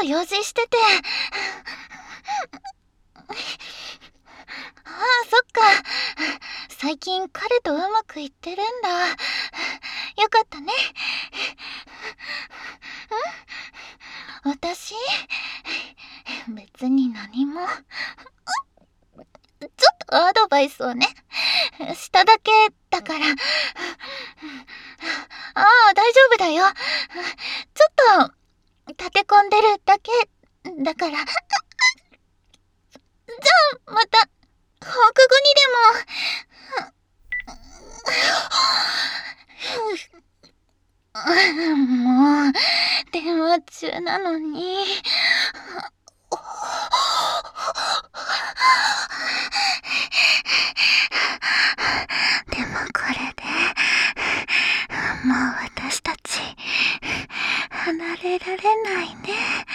用事してて。ああ、そっか。最近彼とうまくいってるんだ。よかったね。私別に何も。ちょっとアドバイスをね、しただけだから。ああ、大丈夫だよ。ちょっと立て込んでるだけだから。じゃあまた放課後にでも。もう電話中なのに。でもこれでもう私たち離れられないね。